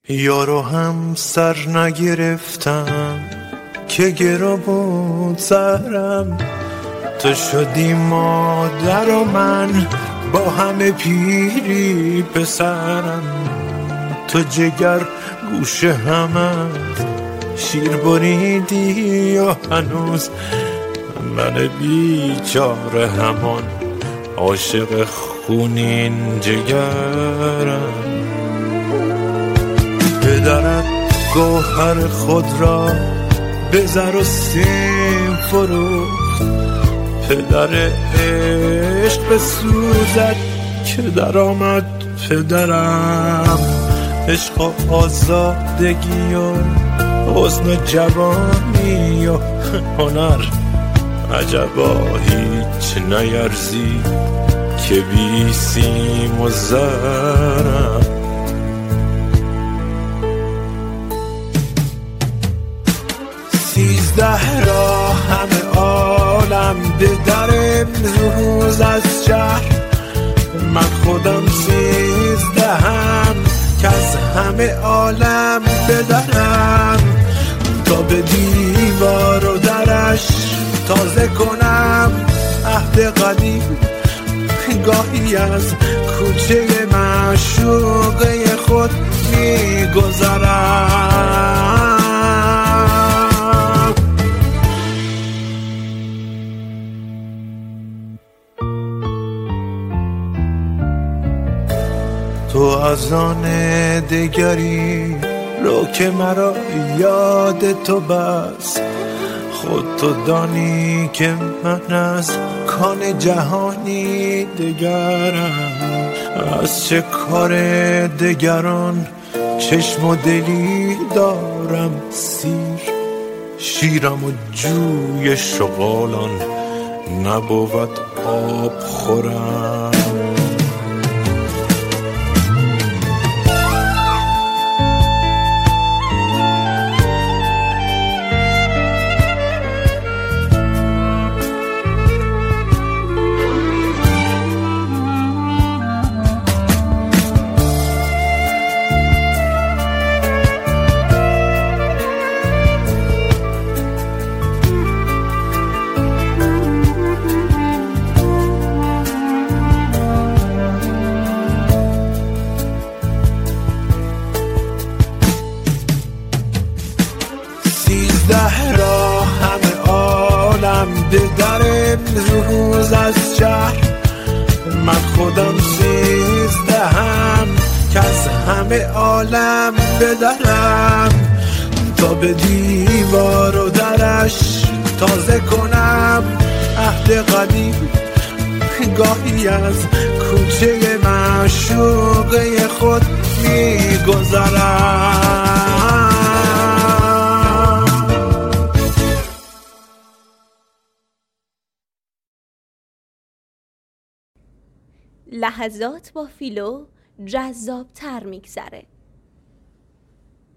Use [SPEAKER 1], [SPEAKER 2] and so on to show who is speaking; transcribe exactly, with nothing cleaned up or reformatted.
[SPEAKER 1] یارو هم سر نگرفتم که گرا بود سرم، تو شدی مادر و من با همه پیری پسرم. تو جگر گوشه همت شیر بریدی و هنوز من بیچاره همان عاشق خونین جگرم. پدرت گوهر خود را به زر و سیم فروخت، پدر عشق بسوزد که در آمد پدرم. عشق و آزادگی و حسن و جوانی و هنر، عجبا هیچ نیرزی که بی سیم و زرم. سیزده را همه عالم به در امروز از شهر، من خودم سیزدهم که از همه عالم بدرم. تا به دیوار و درش تازه کنم عهد قدیم، گاهی از کوچه معشوقه خود میگذرم. تو از آن دگری رو که مرا یاد تو بس، خود تو دانی که من از کان جهانی دگرم. از چه کار دگران چشم و دلی دارم سیر، شیرم و جوی شغالان نبود آب خورم. سیزده را همه عالم به در امروز از شهر، من خودم سیزدهم که از همه عالم بدرم. تا به دیوار و درش تازه کنم عهد قدیم، گاهی از کوچه معشوقه خود میگذرم.
[SPEAKER 2] لحظات با فیلو جذاب تر میگذره.